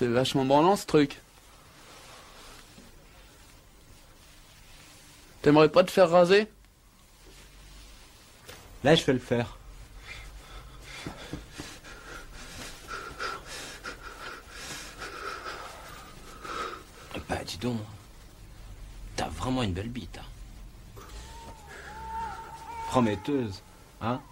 c'est vachement branlant ce truc. T'aimerais pas te faire raser? Là, je vais le faire. Bah, dis donc. T'as vraiment une belle bite, hein. Prometteuse, hein?